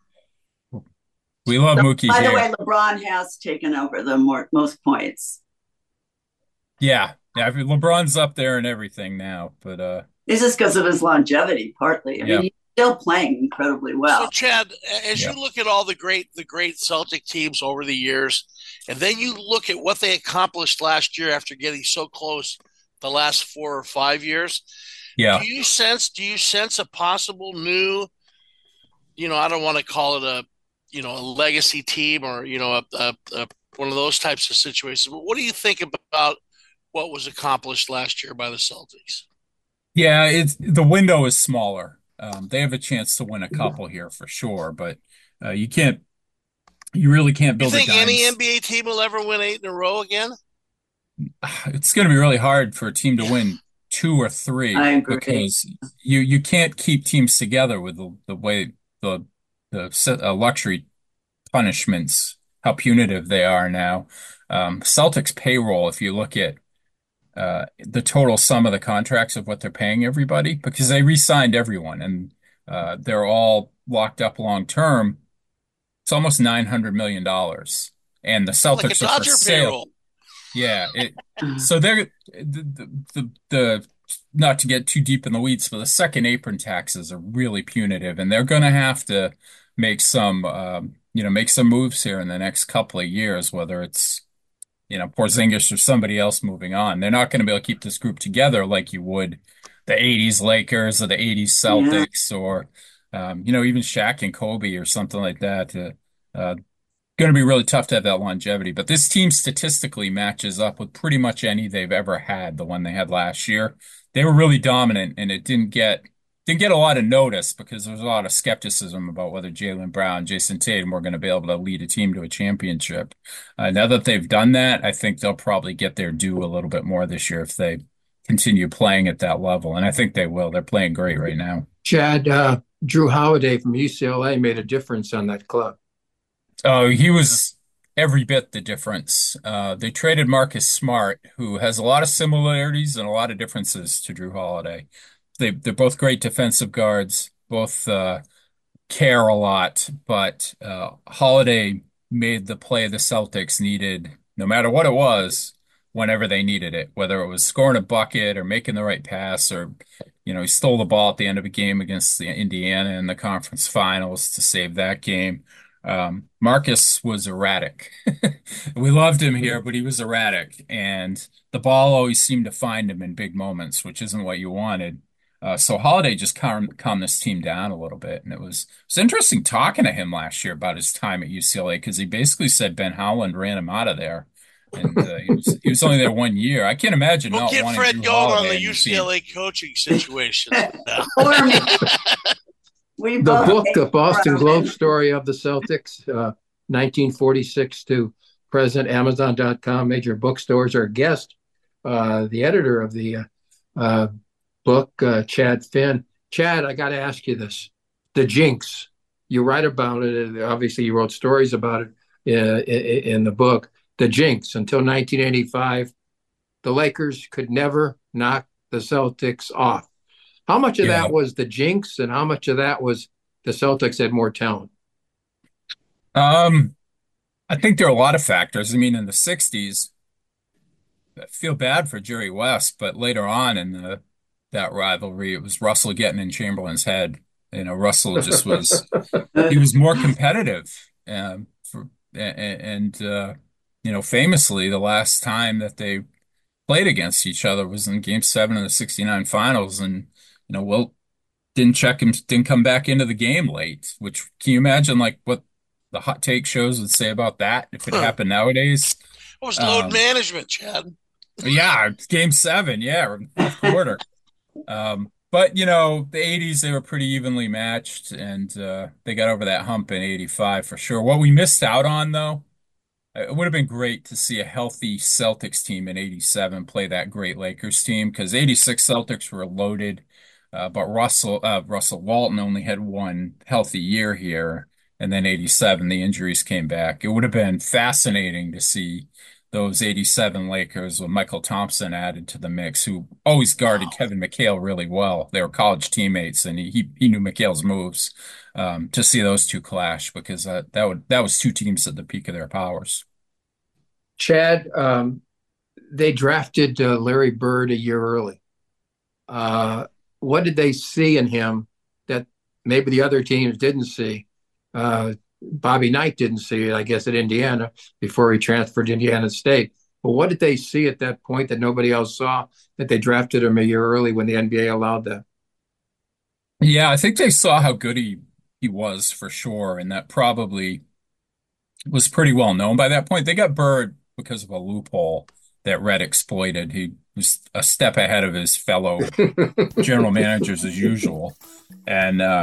We love so, Mookie By here. the way, LeBron has taken over the more, most points. Yeah. Yeah. LeBron's up there and everything now, but uh, this is because of his longevity, partly. I yeah. mean, he's still playing incredibly well. So, Chad, as yeah. you look at all the great, the great Celtic teams over the years, and then you look at what they accomplished last year after getting so close the last four or five years. Yeah. Do you sense? Do you sense a possible new? You know, I don't want to call it a. you know, a legacy team or, you know, a, a, a, one of those types of situations. But what do you think about what was accomplished last year by the Celtics? Yeah, it's the window is smaller. Um, they have a chance to win a couple here for sure, but uh, you can't, you really can't build. You think a any N B A team will ever win eight in a row again? It's going to be really hard for a team to win two or three I agree. because you you can't keep teams together with the, the way the the uh, luxury punishments, how punitive they are now. Um, Celtics payroll, if you look at uh, the total sum of the contracts of what they're paying everybody, because they re-signed everyone and uh, they're all locked up long term. It's almost nine hundred million dollars, and the Like a Celtics are for Dodger sale. payroll. Yeah, it. So they're the, the the not to get too deep in the weeds, but the second apron taxes are really punitive, and they're going to have to make some um, you know make some moves here in the next couple of years, whether it's you know Porzingis or somebody else moving on. They're not going to be able to keep this group together like you would the eighties Lakers or the eighties Celtics, or um, you know even Shaq and Kobe or something like that. Uh, uh, going to be really tough to have that longevity. But this team statistically matches up with pretty much any they've ever had, the one they had last year. They were really dominant, and it didn't get didn't get a lot of notice because there was a lot of skepticism about whether Jaylen Brown, Jason Tatum were going to be able to lead a team to a championship. Uh, now that they've done that, I think they'll probably get their due a little bit more this year if they continue playing at that level. And I think they will. They're playing great right now. Chad, uh, Drew Holiday from U C L A made a difference on that club. Oh, he was every bit the difference. Uh, they traded Marcus Smart, who has a lot of similarities and a lot of differences to Drew Holiday. They, they're both great defensive guards, both uh, care a lot, but uh, Holiday made the play the Celtics needed, no matter what it was, whenever they needed it, whether it was scoring a bucket or making the right pass, or, you know, he stole the ball at the end of a game against the Indiana in the conference finals to save that game. Um, Marcus was erratic. We loved him here, but he was erratic, and the ball always seemed to find him in big moments, which isn't what you wanted. Uh, so Holiday just calmed, calmed this team down a little bit, and it was it was interesting talking to him last year about his time at U C L A, because he basically said Ben Howland ran him out of there, and uh, he was he was only there one year. I can't imagine We'll not get wanting Fred Drew going on Holiday the in your U C L A team. coaching situation. We The both book, hate The Boston Brown. Globe Story of the Celtics, uh, nineteen forty-six to present, Amazon dot com, major bookstores. Our guest, uh, the editor of the uh, uh, book, uh, Chad Finn. Chad, I got to ask you this. The Jinx, you write about it. Obviously, you wrote stories about it uh, in, in the book. The Jinx, until nineteen eighty-five, the Lakers could never knock the Celtics off. How much of Yeah. that was the Jinx, and how much of that was the Celtics had more talent? Um, I think there are a lot of factors. I mean, in the sixties, I feel bad for Jerry West, but later on in the that rivalry, it was Russell getting in Chamberlain's head. You know, Russell just was he was more competitive. Um, for and, and uh, you know, famously, the last time that they played against each other was in Game Seven of the sixty-nine Finals, and you know, Wilt didn't check him, didn't come back into the game late. Which, can you imagine, like, what the hot take shows would say about that if it happened nowadays? It was load Um, management, Chad. Yeah, Game Seven, yeah, or fourth quarter. Um, but you know, the eighties they were pretty evenly matched, and uh, they got over that hump in eighty-five for sure. What we missed out on, though, it would have been great to see a healthy Celtics team in eighty-seven play that great Lakers team, because eighty-six Celtics were loaded, uh, but Russell uh, Russell Walton only had one healthy year here, and then eighty-seven the injuries came back. It would have been fascinating to see those eighty-seven Lakers with Michael Thompson added to the mix, who always guarded Kevin McHale really well. They were college teammates, and he he, he knew McHale's moves. Um, to see those two clash, because uh, that would that was two teams at the peak of their powers. Chad, um, they drafted uh, Larry Bird a year early. Uh, what did they see in him that maybe the other teams didn't see? Uh, Bobby Knight didn't see it, I guess, at Indiana before he transferred to Indiana State. But what did they see at that point that nobody else saw, that they drafted him a year early when the N B A allowed that? Yeah, I think they saw how good he he was for sure, and that probably was pretty well known by that point. They got Bird because of a loophole that Red exploited. He was a step ahead of his fellow general managers as usual. And uh,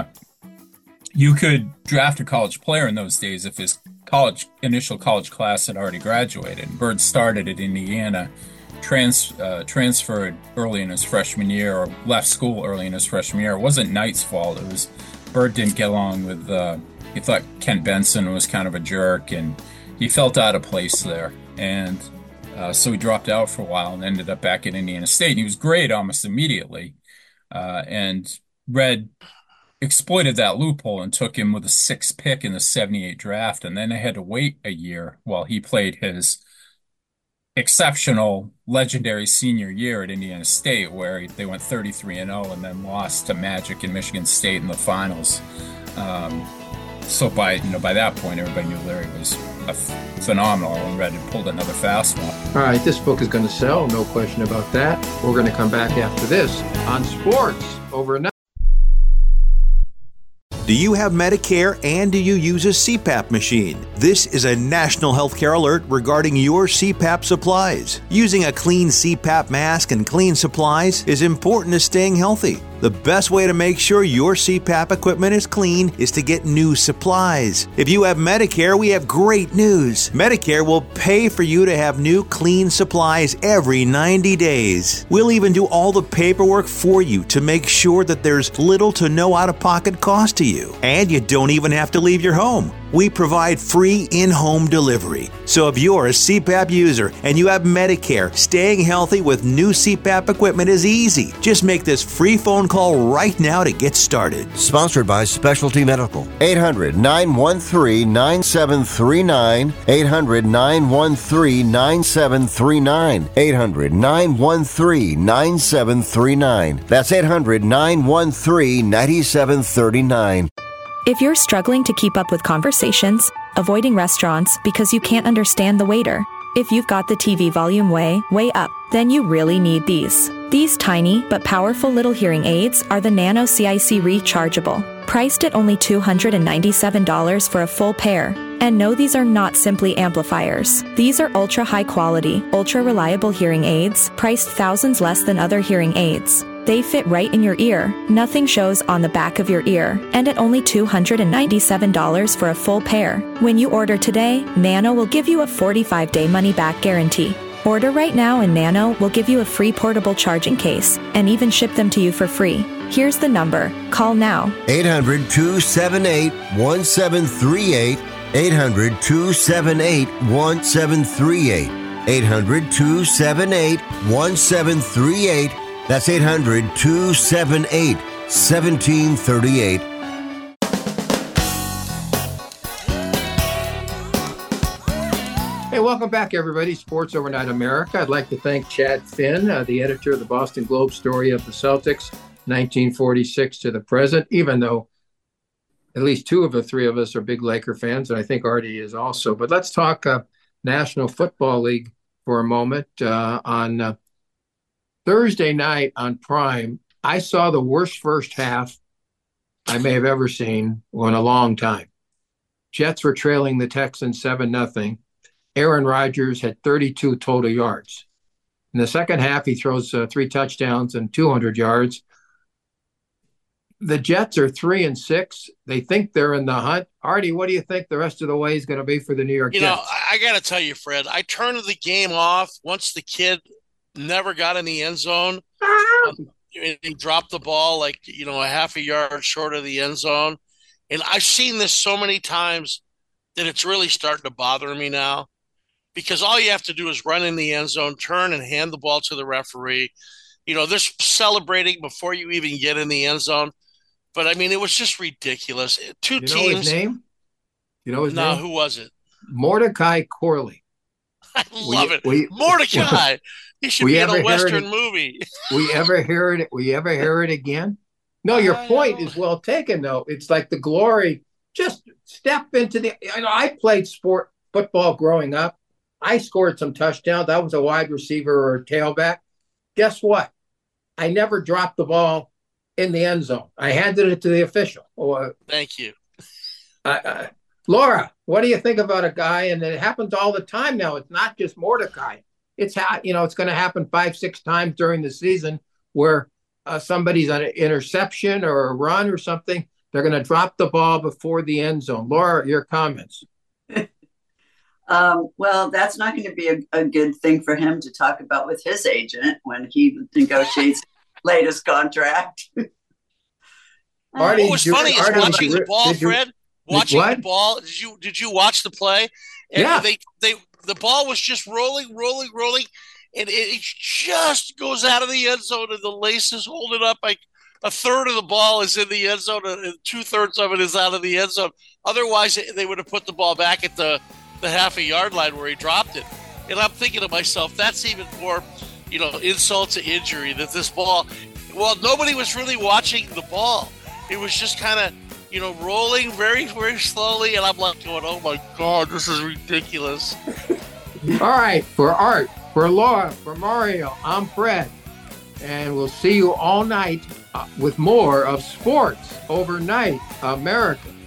you could draft a college player in those days if his college initial college class had already graduated. Bird started at Indiana, trans uh, transferred early in his freshman year, or left school early in his freshman year. It wasn't Knight's fault. It was Bird didn't get along with, uh, he thought Kent Benson was kind of a jerk, and he felt out of place there. And uh, so he dropped out for a while and ended up back at Indiana State. And he was great almost immediately. Uh, and Red exploited that loophole and took him with a sixth pick in the seventy-eight draft. And then they had to wait a year while he played his exceptional, legendary senior year at Indiana State, where they went thirty-three and oh and then lost to Magic and Michigan State in the finals. Um, so by you know by that point, everybody knew Larry was a f- phenomenal and ready to pull another fast one. All right, this book is going to sell, no question about that. We're going to come back after this on Sports Overnight. Do you have Medicare and do you use a C PAP machine? This is a national healthcare alert regarding your C PAP supplies. Using a clean C PAP mask and clean supplies is important to staying healthy. The best way to make sure your C PAP equipment is clean is to get new supplies. If you have Medicare, we have great news. Medicare will pay for you to have new clean supplies every ninety days. We'll even do all the paperwork for you to make sure that there's little to no out-of-pocket cost to you. And you don't even have to leave your home. We provide free in-home delivery. So if you're a C PAP user and you have Medicare, staying healthy with new C PAP equipment is easy. Just make this free phone call right now to get started. Sponsored by Specialty Medical. eight hundred, nine one three, nine seven three nine. eight hundred, nine one three, nine seven three nine. eight hundred, nine one three, nine seven three nine. That's eight hundred, nine one three, nine seven three nine. If you're struggling to keep up with conversations, avoiding restaurants because you can't understand the waiter, if you've got the T V volume way, way up, then you really need these. These tiny but powerful little hearing aids are the Nano C I C Rechargeable, priced at only two hundred ninety-seven dollars for a full pair. And no, these are not simply amplifiers. These are ultra high quality, ultra reliable hearing aids, priced thousands less than other hearing aids. They fit right in your ear, nothing shows on the back of your ear, and at only two hundred ninety-seven dollars for a full pair. When you order today, Nano will give you a forty-five day money-back guarantee. Order right now and Nano will give you a free portable charging case and even ship them to you for free. Here's the number. Call now. eight hundred, two seven eight, one seven three eight. eight hundred, two seven eight, one seven three eight. eight hundred, two seven eight, one seven three eight. That's eight hundred, two seven eight, one seven three eight. Hey, welcome back, everybody. Sports Overnight America. I'd like to thank Chad Finn, uh, the editor of the Boston Globe story of the Celtics, nineteen forty-six to the present, even though at least two of the three of us are big Laker fans, and I think Artie is also. But let's talk uh, National Football League for a moment. Uh, on uh, Thursday night on Prime, I saw the worst first half I may have ever seen in a long time. Jets were trailing the Texans seven nothing. Aaron Rodgers had thirty-two total yards. In the second half, he throws uh, three touchdowns and two hundred yards. The Jets are three and six. They think they're in the hunt. Artie, what do you think the rest of the way is going to be for the New York you Jets? You know, I, I got to tell you, Fred, I turned the game off once the kid never got in the end zone. um, he dropped the ball like, you know, a half a yard short of the end zone. And I've seen this so many times that it's really starting to bother me now, because all you have to do is run in the end zone, turn and hand the ball to the referee. You know, they're celebrating before you even get in the end zone. But, I mean, it was just ridiculous. Two you know teams. His name? You know his no, name? Who was it? Mordecai Corley. I love we, it. We, Mordecai. He should be in a Western it, movie. we ever hear it? We ever hear it again? No, your I point know. is well taken, though. It's like the glory. Just step into the. You know, I played sport football growing up. I scored some touchdowns. I was a wide receiver or a tailback. Guess what? I never dropped the ball in the end zone. I handed it to the official. Or, Thank you. Uh, uh, Laura, what do you think about a guy? And it happens all the time now. It's not just Mordecai. It's ha- you know, it's going to happen five, six times during the season where uh, somebody's on an interception or a run or something. They're going to drop the ball before the end zone. Laura, your comments. Um, well, that's not going to be a, a good thing for him to talk about with his agent when he negotiates latest contract. Artie, what was funny is Artie, watching you, the ball, you, Fred. Watching what? the ball. Did you did you watch the play? And yeah. They they the ball was just rolling, rolling, rolling, and it, it just goes out of the end zone, and the laces hold it up. Like, a third of the ball is in the end zone and two thirds of it is out of the end zone. Otherwise, they would have put the ball back at the, the half a yard line where he dropped it. And I'm thinking to myself, that's even more, you know, insult to injury that this ball, well, nobody was really watching the ball. It was just kind of, you know, rolling very, very slowly. And I'm like going, oh my God, this is ridiculous. All right. For Art, for Laura, for Mario, I'm Fred. And we'll see you all night uh, with more of Sports Overnight America.